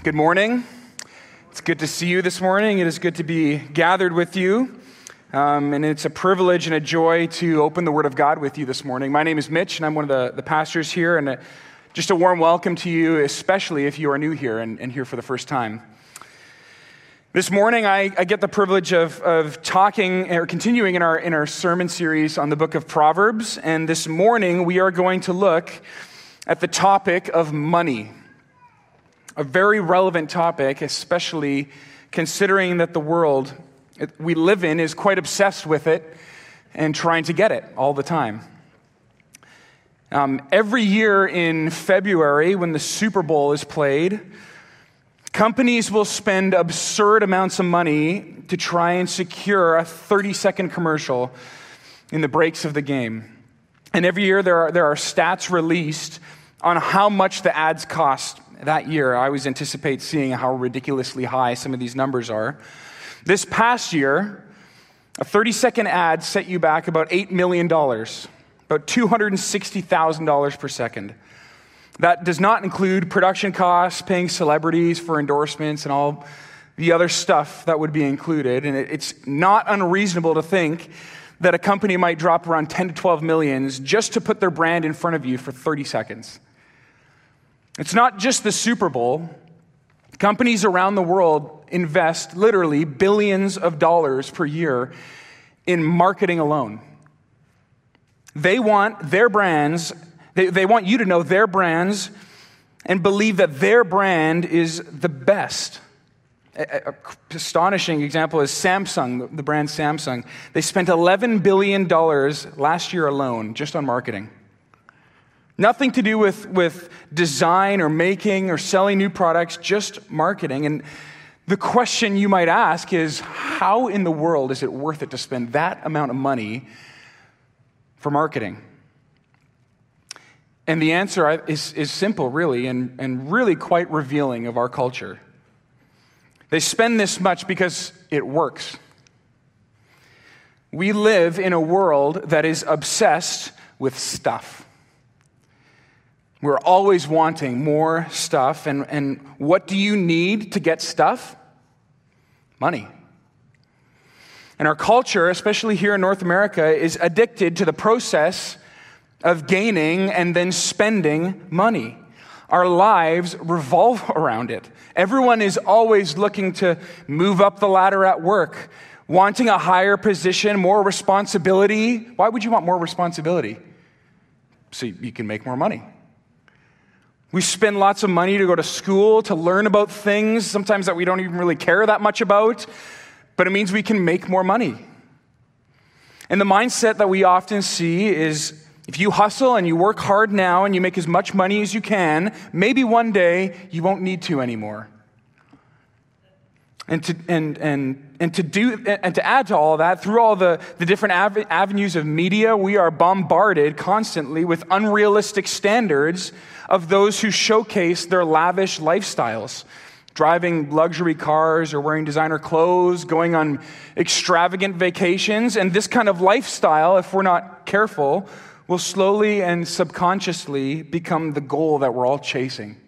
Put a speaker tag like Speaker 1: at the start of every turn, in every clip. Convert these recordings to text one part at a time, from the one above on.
Speaker 1: Good morning. It's good to see you this morning. It is good to be gathered with you. And it's a privilege and a joy to open the Word of God with you this morning. My name is Mitch, and I'm one of the pastors here. And just a warm welcome to you, especially if you are new here and here for the first time. This morning, I get the privilege of talking or continuing in our sermon series on the book of Proverbs. And this morning, we are going to look at the topic of money. A very relevant topic, especially considering that the world we live in is quite obsessed with it and trying to get it all the time. Every year in February, when the Super Bowl is played, companies will spend absurd amounts of money to try and secure a 30-second commercial in the breaks of the game. And every year there are stats released on how much the ads cost that year. I always anticipate seeing how ridiculously high some of these numbers are. This past year, a 30-second ad set you back about $8 million, about $260,000 per second. That does not include production costs, paying celebrities for endorsements, and all the other stuff that would be included. And it's not unreasonable to think that a company might drop around 10 to 12 millions just to put their brand in front of you for 30 seconds. It's not just the Super Bowl. Companies around the world invest literally billions of dollars per year in marketing alone. They want their brands, they want you to know their brands and believe that their brand is the best. An astonishing example is Samsung, the brand Samsung. They spent $11 billion last year alone just on marketing. Nothing to do with design or making or selling new products, just marketing. And the question you might ask is, how in the world is it worth it to spend that amount of money for marketing? And the answer is simple, really, and really quite revealing of our culture. They spend this much because it works. We live in a world that is obsessed with stuff. We're always wanting more stuff. And what do you need to get stuff? Money. And our culture, especially here in North America, is addicted to the process of gaining and then spending money. Our lives revolve around it. Everyone is always looking to move up the ladder at work, wanting a higher position, more responsibility. Why would you want more responsibility? So you can make more money. We spend lots of money to go to school, to learn about things, sometimes that we don't even really care that much about, but it means we can make more money. And the mindset that we often see is, if you hustle and you work hard now and you make as much money as you can, maybe one day you won't need to anymore. And to add to all that, through all the different avenues of media, we are bombarded constantly with unrealistic standards of those who showcase their lavish lifestyles, driving luxury cars or wearing designer clothes, going on extravagant vacations. And this kind of lifestyle, if we're not careful, will slowly and subconsciously become the goal that we're all chasing.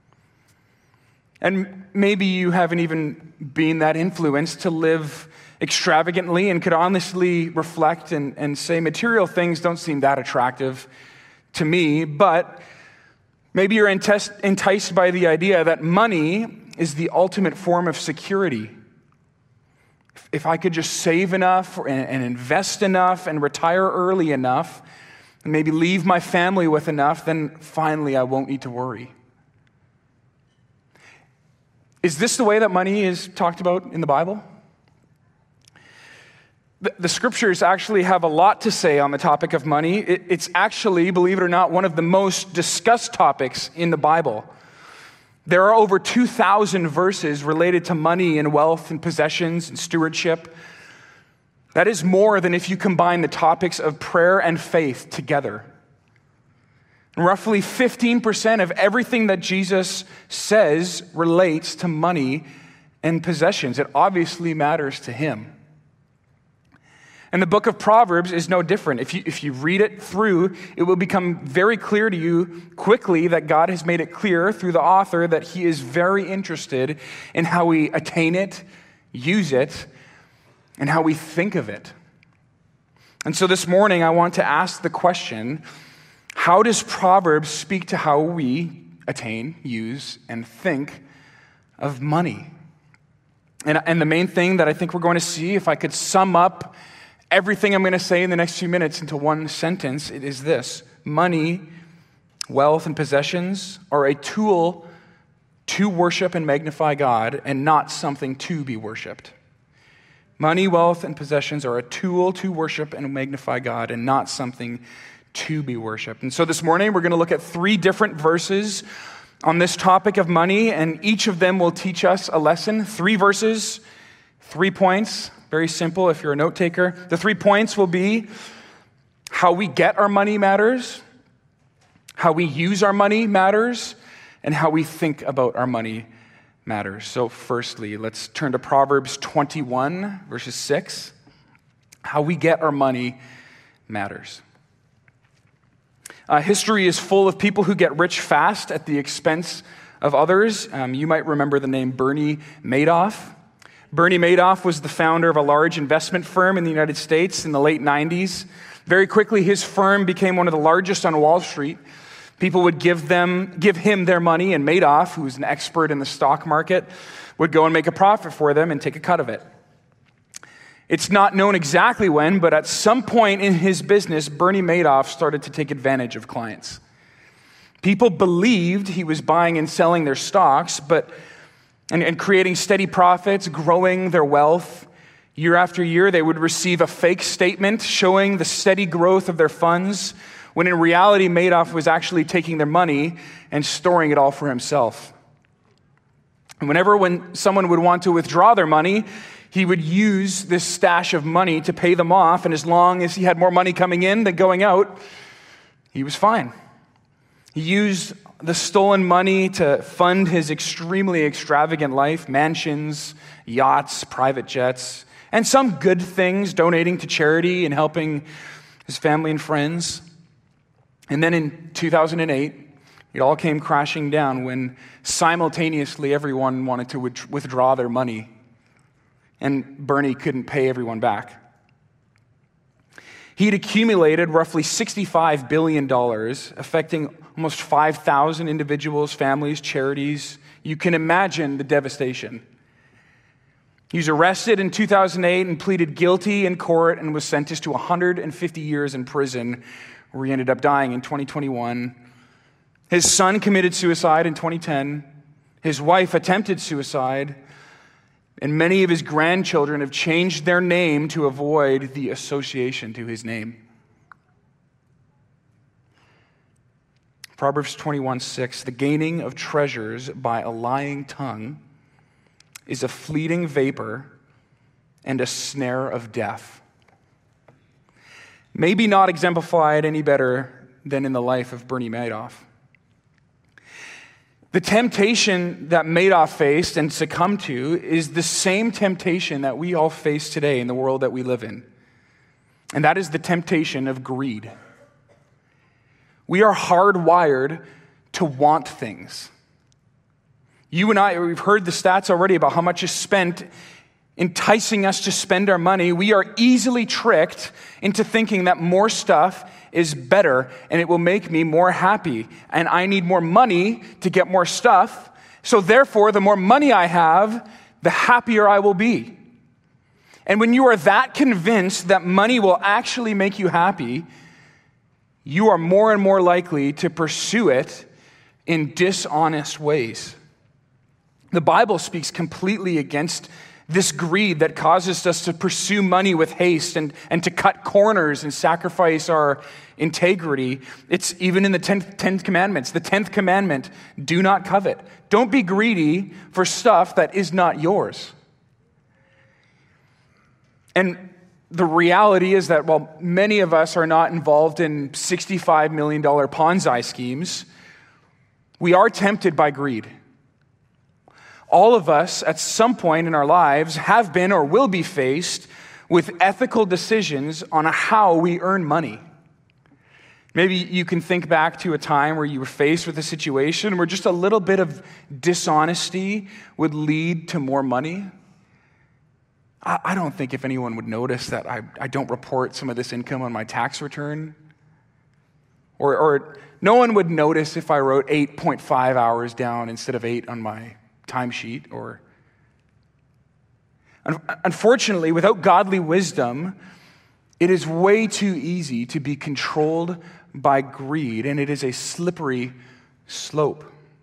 Speaker 1: And maybe you haven't even been that influenced to live extravagantly and could honestly reflect and say material things don't seem that attractive to me, but maybe you're enticed by the idea that money is the ultimate form of security. If I could just save enough and invest enough and retire early enough and maybe leave my family with enough, then finally I won't need to worry. Is this the way that money is talked about in the Bible? The scriptures actually have a lot to say on the topic of money. It's actually, believe it or not, one of the most discussed topics in the Bible. There are over 2,000 verses related to money and wealth and possessions and stewardship. That is more than if you combine the topics of prayer and faith together. Roughly 15% of everything that Jesus says relates to money and possessions. It obviously matters to him. And the book of Proverbs is no different. If you read it through, it will become very clear to you quickly that God has made it clear through the author that he is very interested in how we attain it, use it, and how we think of it. And so this morning, I want to ask the question, how does Proverbs speak to how we attain, use, and think of money? And the main thing that I think we're going to see, if I could sum up everything I'm going to say in the next few minutes into one sentence, it is this: money, wealth, and possessions are a tool to worship and magnify God and not something to be worshiped. Money, wealth, and possessions are a tool to worship and magnify God and not something to be worshiped. And so this morning we're going to look at 3 different verses on this topic of money, and each of them will teach us a lesson. 3 verses, 3 points. Very simple if you're a note taker. The 3 points will be how we get our money matters, how we use our money matters, and how we think about our money matters. So firstly, let's turn to Proverbs 21, verses 6. How we get our money matters. History is full of people who get rich fast at the expense of others. You might remember the name Bernie Madoff. Bernie Madoff was the founder of a large investment firm in the United States in the late 90s. Very quickly, his firm became one of the largest on Wall Street. People would give him their money, and Madoff, who was an expert in the stock market, would go and make a profit for them and take a cut of it. It's not known exactly when, but at some point in his business, Bernie Madoff started to take advantage of clients. People believed he was buying and selling their stocks, and creating steady profits, growing their wealth. Year after year, they would receive a fake statement showing the steady growth of their funds, when in reality, Madoff was actually taking their money and storing it all for himself. And when someone would want to withdraw their money, he would use this stash of money to pay them off, and as long as he had more money coming in than going out, he was fine. He used the stolen money to fund his extremely extravagant life, mansions, yachts, private jets, and some good things, donating to charity and helping his family and friends. And then in 2008, it all came crashing down when simultaneously everyone wanted to withdraw their money, and Bernie couldn't pay everyone back. He'd accumulated roughly $65 billion, affecting almost 5,000 individuals, families, charities. You can imagine the devastation. He was arrested in 2008 and pleaded guilty in court and was sentenced to 150 years in prison, where he ended up dying in 2021. His son committed suicide in 2010. His wife attempted suicide. And many of his grandchildren have changed their name to avoid the association to his name. Proverbs 21:6, the gaining of treasures by a lying tongue is a fleeting vapor and a snare of death. Maybe not exemplified any better than in the life of Bernie Madoff. The temptation that Madoff faced and succumbed to is the same temptation that we all face today in the world that we live in. And that is the temptation of greed. We are hardwired to want things. You and I, we've heard the stats already about how much is spent enticing us to spend our money. We are easily tricked into thinking that more stuff is better and it will make me more happy. And I need more money to get more stuff. So therefore, the more money I have, the happier I will be. And when you are that convinced that money will actually make you happy, you are more and more likely to pursue it in dishonest ways. The Bible speaks completely against this greed that causes us to pursue money with haste and to cut corners and sacrifice our integrity. It's even in the 10 commandments. The 10th commandment, do not covet. Don't be greedy for stuff that is not yours. And the reality is that while many of us are not involved in $65 million Ponzi schemes, we are tempted by greed. All of us, at some point in our lives, have been or will be faced with ethical decisions on how we earn money. Maybe you can think back to a time where you were faced with a situation where just a little bit of dishonesty would lead to more money. I don't think if anyone would notice that I don't report some of this income on my tax return. Or no one would notice if I wrote 8.5 hours down instead of 8 on my timesheet. Or unfortunately, without godly wisdom, it is way too easy to be controlled by greed, and it is a slippery slope.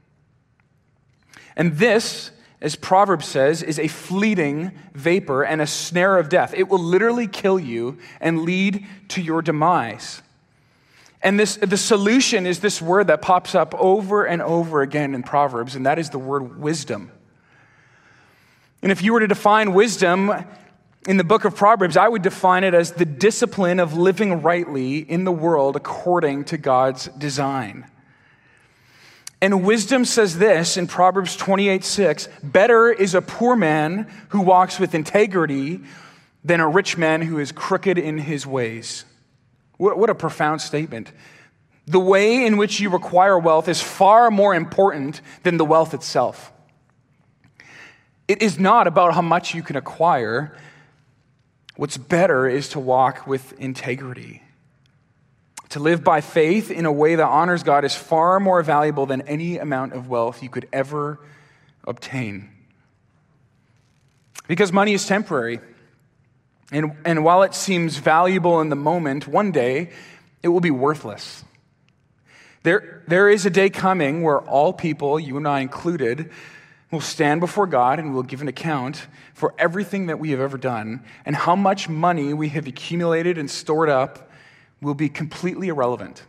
Speaker 1: And this, as Proverbs says, is a fleeting vapor and a snare of death. It will literally kill you and lead to your demise. And the solution is this word that pops up over and over again in Proverbs, and that is the word wisdom. And if you were to define wisdom in the book of Proverbs, I would define it as the discipline of living rightly in the world according to God's design. And wisdom says this in Proverbs 28:6, better is a poor man who walks with integrity than a rich man who is crooked in his ways. What a profound statement. The way in which you acquire wealth is far more important than the wealth itself. It is not about how much you can acquire. What's better is to walk with integrity. To live by faith in a way that honors God is far more valuable than any amount of wealth you could ever obtain. Because money is temporary. And while it seems valuable in the moment, one day it will be worthless. There is a day coming where all people, you and I included, will stand before God and will give an account for everything that we have ever done, and how much money we have accumulated and stored up will be completely irrelevant.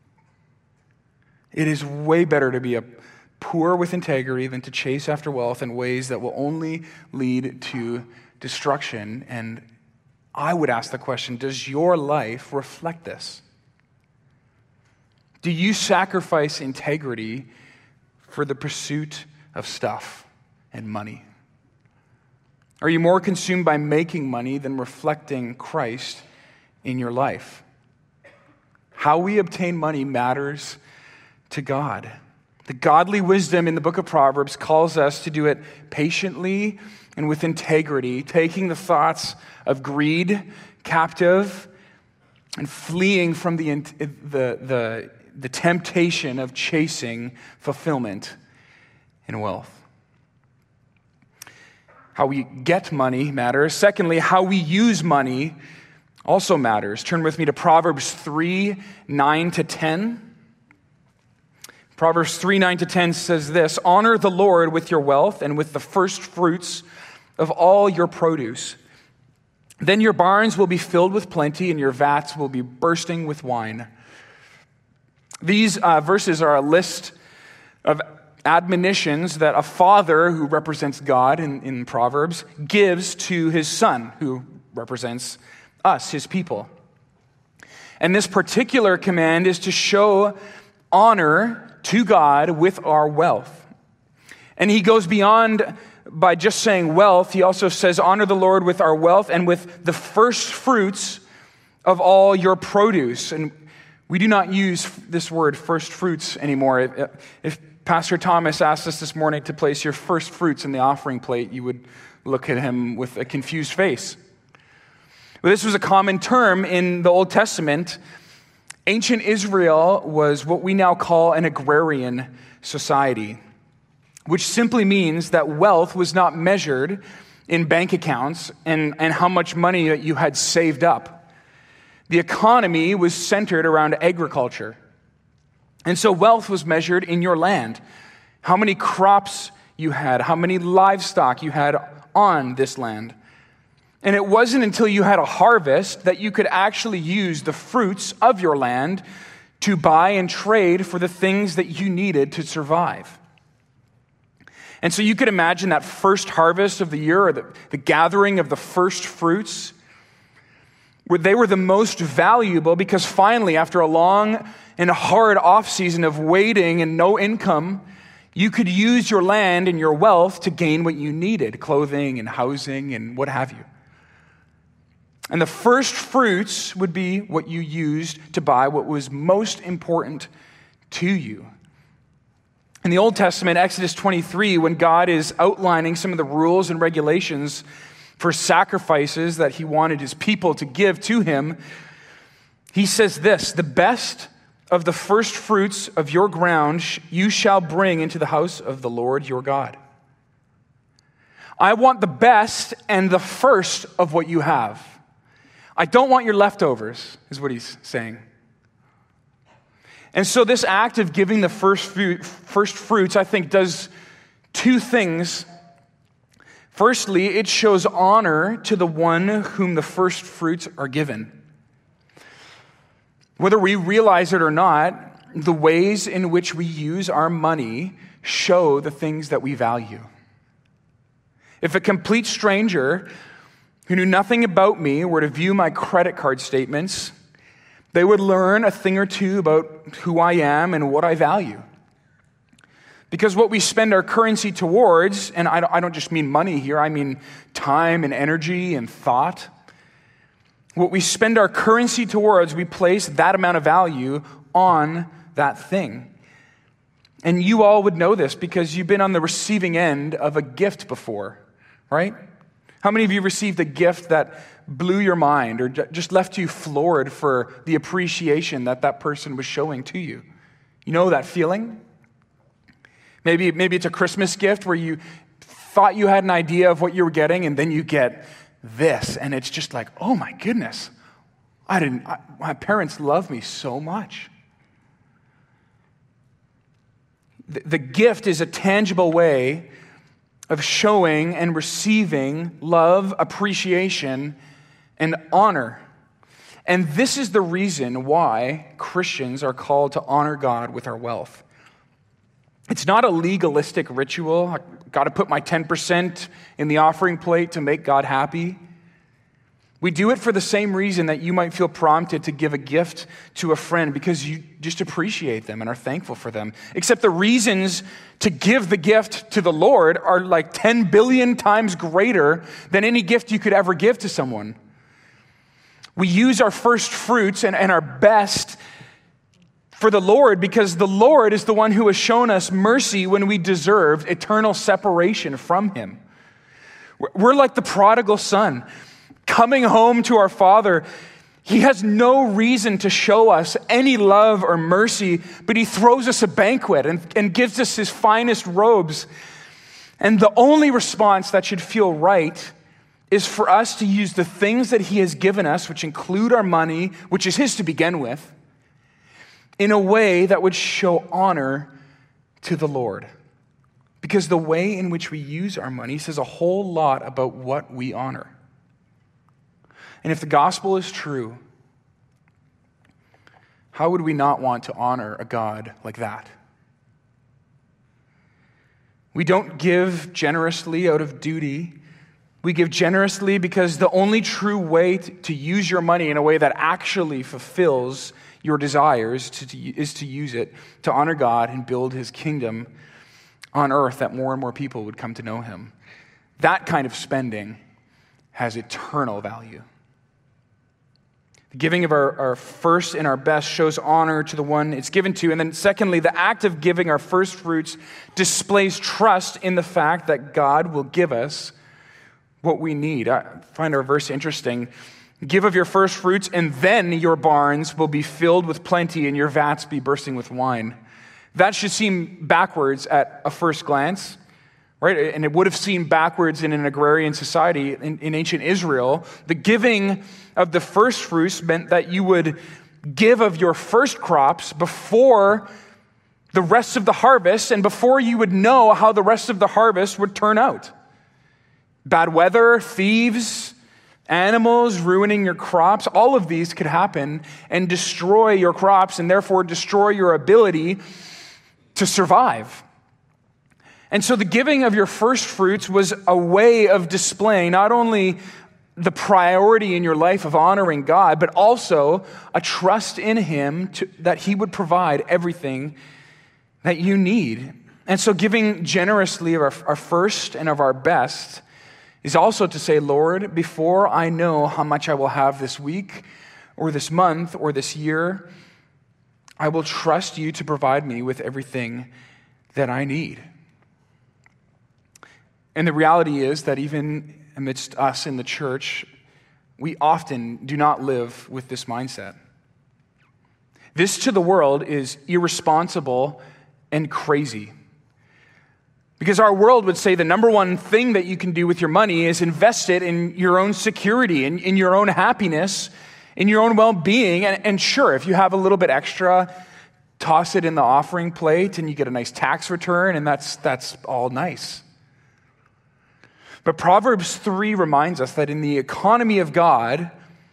Speaker 1: It is way better to be a poor with integrity than to chase after wealth in ways that will only lead to destruction. And I would ask the question, does your life reflect this? Do you sacrifice integrity for the pursuit of stuff and money? Are you more consumed by making money than reflecting Christ in your life? How we obtain money matters to God. The godly wisdom in the book of Proverbs calls us to do it patiently and with integrity, taking the thoughts of greed captive and fleeing from the temptation of chasing fulfillment and wealth. How we get money matters. Secondly, how we use money also matters. Turn with me to Proverbs 3:9-10. Proverbs 3:9-10 says this, honor the Lord with your wealth and with the first fruits of all your produce. Then your barns will be filled with plenty and your vats will be bursting with wine. These verses are a list of admonitions that a father who represents God in Proverbs gives to his son who represents us, his people. And this particular command is to show honor to God with our wealth. And he goes beyond by just saying wealth. He also says, honor the Lord with our wealth and with the first fruits of all your produce. And we do not use this word first fruits anymore. If Pastor Thomas asked us this morning to place your first fruits in the offering plate, you would look at him with a confused face. But this was a common term in the Old Testament. Ancient Israel was what we now call an agrarian society, which simply means that wealth was not measured in bank accounts and how much money that you had saved up. The economy was centered around agriculture. And so wealth was measured in your land. How many crops you had, how many livestock you had on this land. And it wasn't until you had a harvest that you could actually use the fruits of your land to buy and trade for the things that you needed to survive. And so you could imagine that first harvest of the year, or the gathering of the first fruits, where they were the most valuable because finally, after a long and hard off-season of waiting and no income, you could use your land and your wealth to gain what you needed, clothing and housing and what have you. And the first fruits would be what you used to buy what was most important to you. In the Old Testament, Exodus 23, when God is outlining some of the rules and regulations for sacrifices that he wanted his people to give to him, he says this, "The best of the first fruits of your ground you shall bring into the house of the Lord your God." I want the best and the first of what you have. I don't want your leftovers, is what he's saying. And so this act of giving the first fruits, I think, does two things. Firstly, it shows honor to the one whom the first fruits are given. Whether we realize it or not, the ways in which we use our money show the things that we value. If a complete stranger who knew nothing about me were to view my credit card statements, they would learn a thing or two about who I am and what I value. Because what we spend our currency towards, and I don't just mean money here, I mean time and energy and thought. What we spend our currency towards, we place that amount of value on that thing. And you all would know this because you've been on the receiving end of a gift before, right? How many of you received a gift that blew your mind or just left you floored for the appreciation that that person was showing to you? You know that feeling? Maybe it's a Christmas gift where you thought you had an idea of what you were getting, and then you get this, and it's just like, oh my goodness, my parents love me so much. The gift is a tangible way of showing and receiving love, appreciation, and honor. And this is the reason why Christians are called to honor God with our wealth. It's not a legalistic ritual. I've got to put my 10% in the offering plate to make God happy. We do it for the same reason that you might feel prompted to give a gift to a friend, because you just appreciate them and are thankful for them. Except the reasons to give the gift to the Lord are like 10 billion times greater than any gift you could ever give to someone. We use our first fruits and our best for the Lord because the Lord is the one who has shown us mercy when we deserved eternal separation from him. We're like the prodigal son coming home to our Father. He has no reason to show us any love or mercy, but he throws us a banquet and gives us his finest robes. And the only response that should feel right is for us to use the things that he has given us, which include our money, which is his to begin with, in a way that would show honor to the Lord. Because the way in which we use our money says a whole lot about what we honor. And if the gospel is true, how would we not want to honor a God like that? We don't give generously out of duty. We give generously because the only true way to use your money in a way that actually fulfills your desires is to use it to honor God and build his kingdom on earth, that more and more people would come to know him. That kind of spending has eternal value. The giving of our first and our best shows honor to the one it's given to. And then secondly, the act of giving our first fruits displays trust in the fact that God will give us what we need. I find our verse interesting. Give of your first fruits, and then your barns will be filled with plenty, and your vats be bursting with wine. That should seem backwards at a first glance, right? And it would have seemed backwards in an agrarian society in ancient Israel. The giving of the first fruits meant that you would give of your first crops before the rest of the harvest, and before you would know how the rest of the harvest would turn out. Bad weather, thieves, animals ruining your crops, all of these could happen and destroy your crops and therefore destroy your ability to survive. And so the giving of your first fruits was a way of displaying not only the priority in your life of honoring God, but also a trust in him that he would provide everything that you need. And so giving generously of our first and of our best is also to say, Lord, before I know how much I will have this week or this month or this year, I will trust you to provide me with everything that I need. And the reality is that even amidst us in the church, we often do not live with this mindset. This to the world is irresponsible and crazy. Because our world would say the number one thing that you can do with your money is invest it in your own security, in your own happiness, in your own well-being. And sure, if you have a little bit extra, toss it in the offering plate and you get a nice tax return, and that's all nice. But Proverbs 3 reminds us that in the economy of God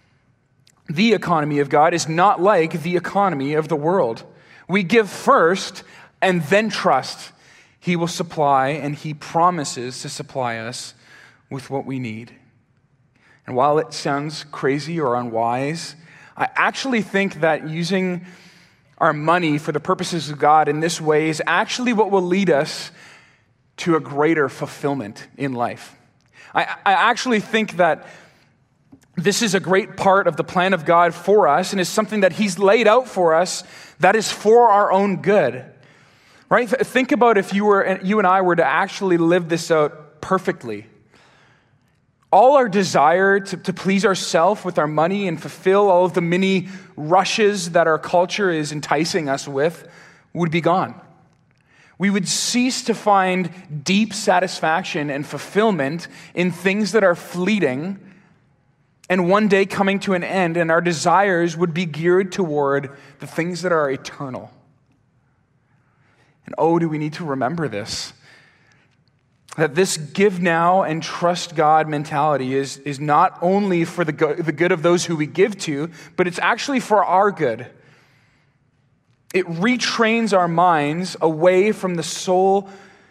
Speaker 1: is not like the economy of the world. We give first and then trust He will supply, and He promises to supply us with what we need. And while it sounds crazy or unwise, I actually think that using our money for the purposes of God in this way is actually what will lead us to a greater fulfillment in life. I actually think that this is a great part of the plan of God for us and is something that He's laid out for us that is for our own good. Right? Think about if you and I were to actually live this out perfectly. All our desire to please ourselves with our money and fulfill all of the many rushes that our culture is enticing us with would be gone. We would cease to find deep satisfaction and fulfillment in things that are fleeting and one day coming to an end, and our desires would be geared toward the things that are eternal. And oh, do we need to remember this? That this give now and trust God mentality is not only for the good of those who we give to, but it's actually for our good. It retrains our minds away from the soul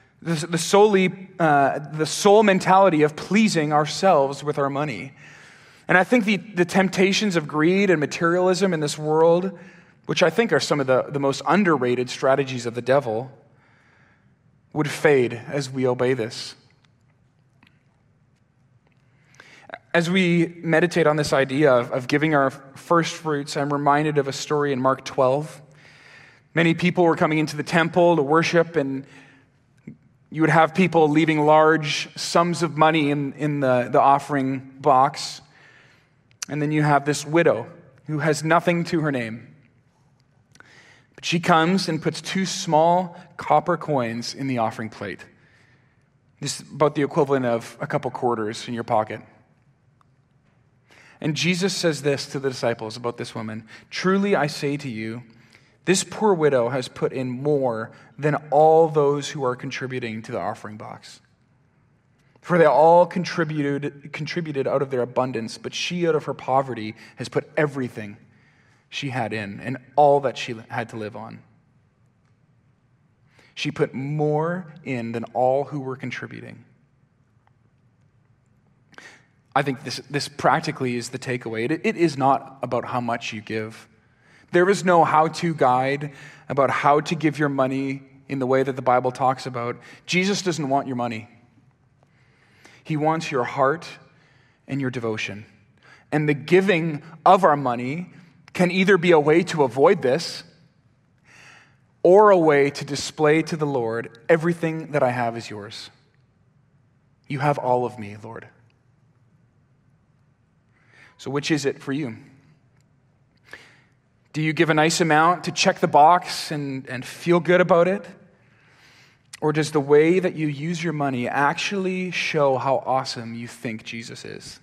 Speaker 1: mentality of pleasing ourselves with our money. And I think the temptations of greed and materialism in this world, which I think are some of the most underrated strategies of the devil, would fade as we obey this. As we meditate on this idea of giving our first fruits, I'm reminded of a story in Mark 12. Many people were coming into the temple to worship, and you would have people leaving large sums of money in the offering box. And then you have this widow who has nothing to her name. But she comes and puts 2 small copper coins in the offering plate. This is about the equivalent of a couple quarters in your pocket. And Jesus says this to the disciples about this woman: "Truly I say to you, this poor widow has put in more than all those who are contributing to the offering box. For they all contributed out of their abundance, but she out of her poverty has put everything she had in and all that she had to live on. She put more in than all who were contributing." I think this practically is the takeaway. It is not about how much you give. There is no how-to guide about how to give your money in the way that the Bible talks about. Jesus doesn't want your money. He wants your heart and your devotion. And the giving of our money can either be a way to avoid this or a way to display to the Lord, everything that I have is yours. You have all of me, Lord. So which is it for you? Do you give a nice amount to check the box and feel good about it? Or does the way that you use your money actually show how awesome you think Jesus is?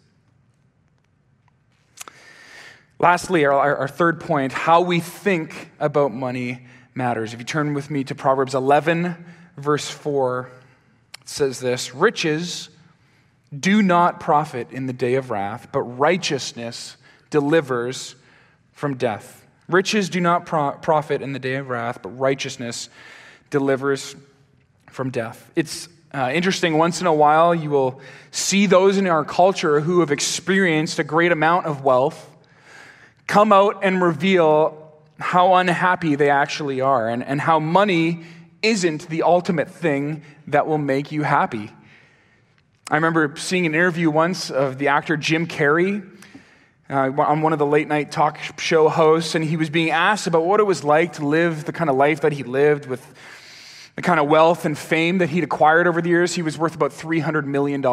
Speaker 1: Lastly, our third point, how we think about money matters. If you turn with me to Proverbs 11, verse 4, it says this: "Riches do not profit in the day of wrath, but righteousness delivers from death." Riches do not profit in the day of wrath, but righteousness delivers from death. It's interesting, once in a while you will see those in our culture who have experienced a great amount of wealth come out and reveal how unhappy they actually are and how money isn't the ultimate thing that will make you happy. I remember seeing an interview once of the actor Jim Carrey on one of the late night talk show hosts, and he was being asked about what it was like to live the kind of life that he lived with the kind of wealth and fame that he'd acquired over the years. He was worth about $300 million.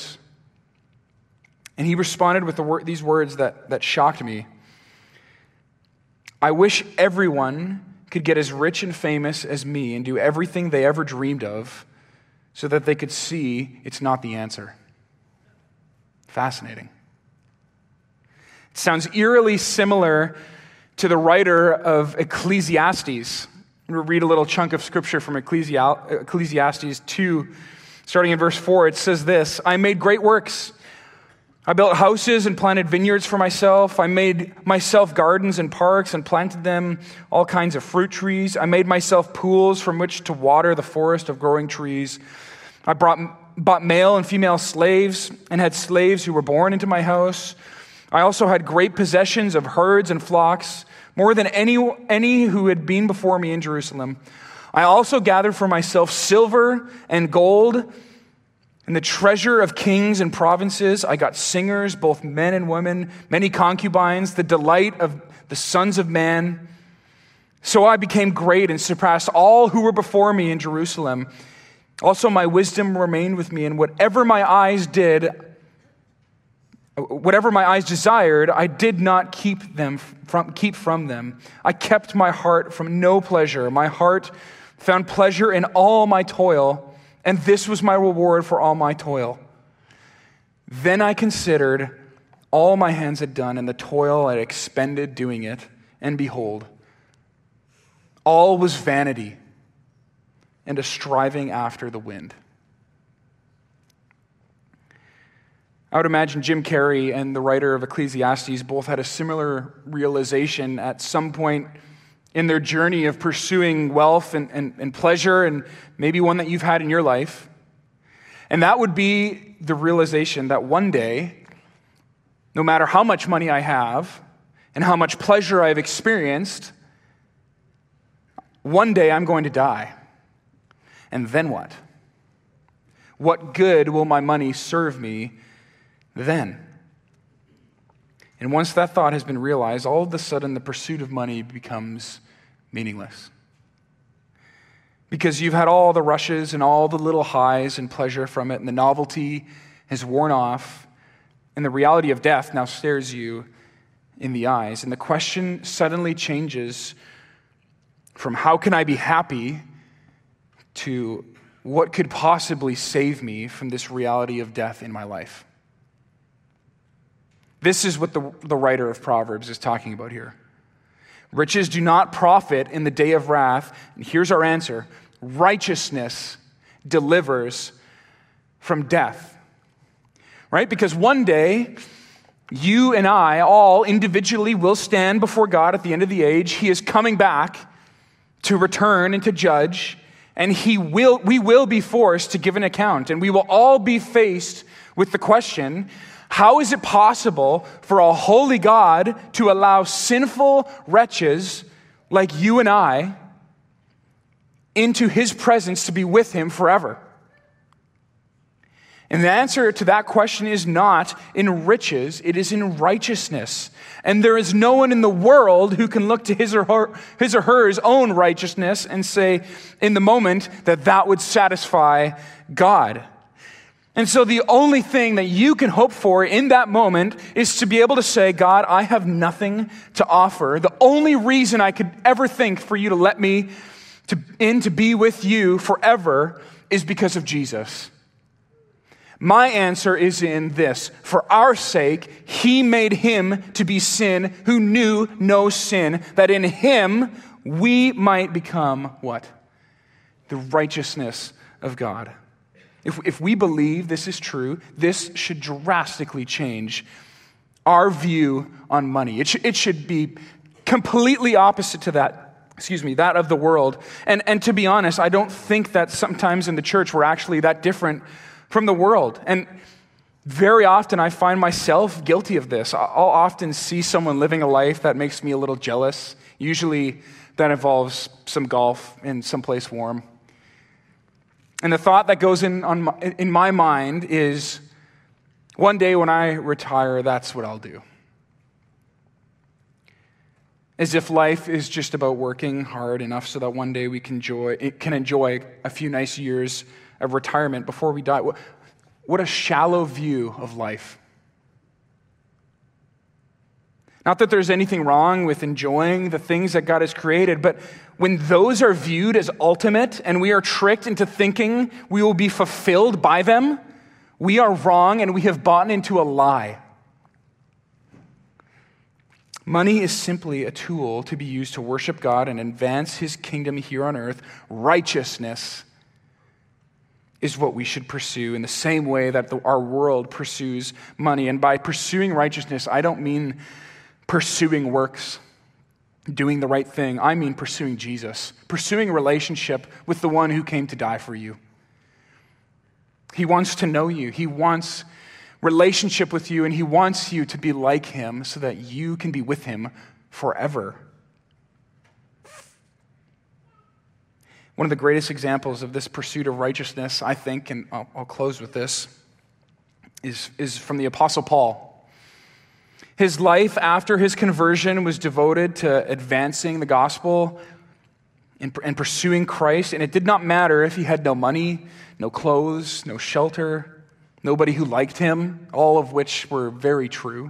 Speaker 1: And he responded with these words that shocked me. I wish everyone could get as rich and famous as me and do everything they ever dreamed of so that they could see it's not the answer. Fascinating. It sounds eerily similar to the writer of Ecclesiastes. We'll read a little chunk of scripture from Ecclesiastes 2, starting in verse 4. It says this, I made great works. I built houses and planted vineyards for myself. I made myself gardens and parks and planted them all kinds of fruit trees. I made myself pools from which to water the forest of growing trees. I bought male and female slaves and had slaves who were born into my house. I also had great possessions of herds and flocks, more than any who had been before me in Jerusalem. I also gathered for myself silver and gold and the treasure of kings and provinces. I got singers, both men and women, many concubines, the delight of the sons of man. So I became great and surpassed all who were before me in Jerusalem. Also my wisdom remained with me, and whatever my eyes desired, I did not keep from them. I kept my heart from no pleasure. My heart found pleasure in all my toil, and this was my reward for all my toil. Then I considered all my hands had done and the toil I had expended doing it, and behold, all was vanity and a striving after the wind. I would imagine Jim Carrey and the writer of Ecclesiastes both had a similar realization at some point in their journey of pursuing wealth and pleasure, and maybe one that you've had in your life. And that would be the realization that one day, no matter how much money I have and how much pleasure I've experienced, one day I'm going to die. And then what? What good will my money serve me then? And once that thought has been realized, all of a sudden the pursuit of money becomes meaningless. Because you've had all the rushes and all the little highs and pleasure from it, and the novelty has worn off, and the reality of death now stares you in the eyes. And the question suddenly changes from how can I be happy to what could possibly save me from this reality of death in my life. This is what the writer of Proverbs is talking about here. Riches do not profit in the day of wrath. And here's our answer. Righteousness delivers from death. Right? Because one day, you and I all individually will stand before God at the end of the age. He is coming back to return and to judge. And we will be forced to give an account. And we will all be faced with the question, how is it possible for a holy God to allow sinful wretches like you and I into his presence to be with him forever? And the answer to that question is not in riches, it is in righteousness. And there is no one in the world who can look to his or her own righteousness and say in the moment that would satisfy God. And so the only thing that you can hope for in that moment is to be able to say, God, I have nothing to offer. The only reason I could ever think for you to let me to be with you forever is because of Jesus. My answer is in this. For our sake, he made him to be sin who knew no sin, that in him we might become what? The righteousness of God. If we believe this is true, this should drastically change our view on money. It should be completely opposite to that of the world. And to be honest, I don't think that sometimes in the church we're actually that different from the world. And very often I find myself guilty of this. I'll often see someone living a life that makes me a little jealous. Usually that involves some golf in someplace warm. And the thought that goes in my mind is, one day when I retire, that's what I'll do. As if life is just about working hard enough so that one day we can enjoy a few nice years of retirement before we die. What a shallow view of life. Not that there's anything wrong with enjoying the things that God has created, but when those are viewed as ultimate and we are tricked into thinking we will be fulfilled by them, we are wrong and we have bought into a lie. Money is simply a tool to be used to worship God and advance his kingdom here on earth. Righteousness is what we should pursue in the same way that our world pursues money. And by pursuing righteousness, I don't mean pursuing works, doing the right thing. I mean pursuing Jesus, pursuing a relationship with the one who came to die for you. He wants to know you. He wants relationship with you, and he wants you to be like him so that you can be with him forever. One of the greatest examples of this pursuit of righteousness, I think, and I'll close with this, is from the Apostle Paul. His life after his conversion was devoted to advancing the gospel and pursuing Christ, and it did not matter if he had no money, no clothes, no shelter, nobody who liked him, all of which were very true.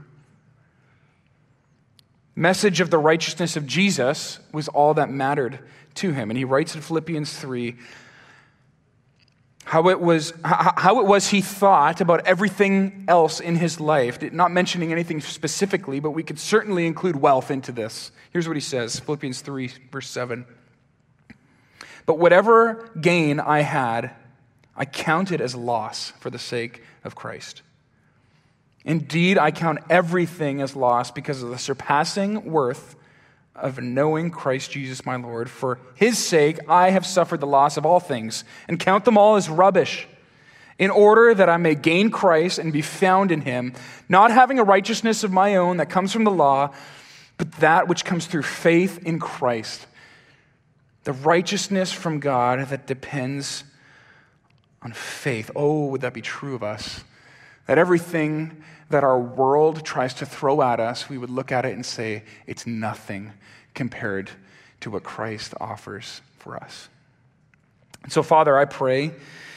Speaker 1: Message of the righteousness of Jesus was all that mattered to him. And he writes in Philippians 3 how it was he thought about everything else in his life, not mentioning anything specifically, but we could certainly include wealth into this. Here's what he says, Philippians 3, verse 7. But whatever gain I had, I counted as loss for the sake of Christ. Indeed, I count everything as loss because of the surpassing worth of knowing Christ Jesus my Lord. For his sake, I have suffered the loss of all things and count them all as rubbish, in order that I may gain Christ and be found in him, not having a righteousness of my own that comes from the law, but that which comes through faith in Christ. The righteousness from God that depends on faith. Oh, would that be true of us? That everything that our world tries to throw at us, we would look at it and say, it's nothing compared to what Christ offers for us. And so, Father, I pray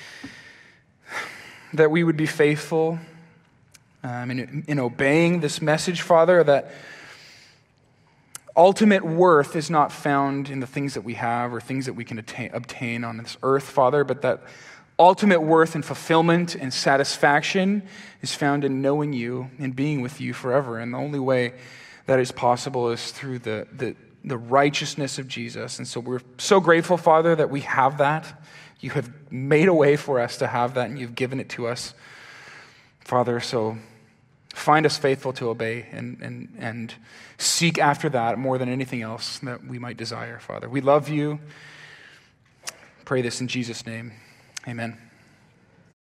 Speaker 1: that we would be faithful in obeying this message, Father, that ultimate worth is not found in the things that we have or things that we can obtain on this earth, Father, but that ultimate worth and fulfillment and satisfaction is found in knowing you and being with you forever. And the only way that is possible is through the righteousness of Jesus. And so we're so grateful, Father, that we have that. You have made a way for us to have that, and you've given it to us, Father. So find us faithful to obey and seek after that more than anything else that we might desire, Father. We love you. Pray this in Jesus' name. Amen.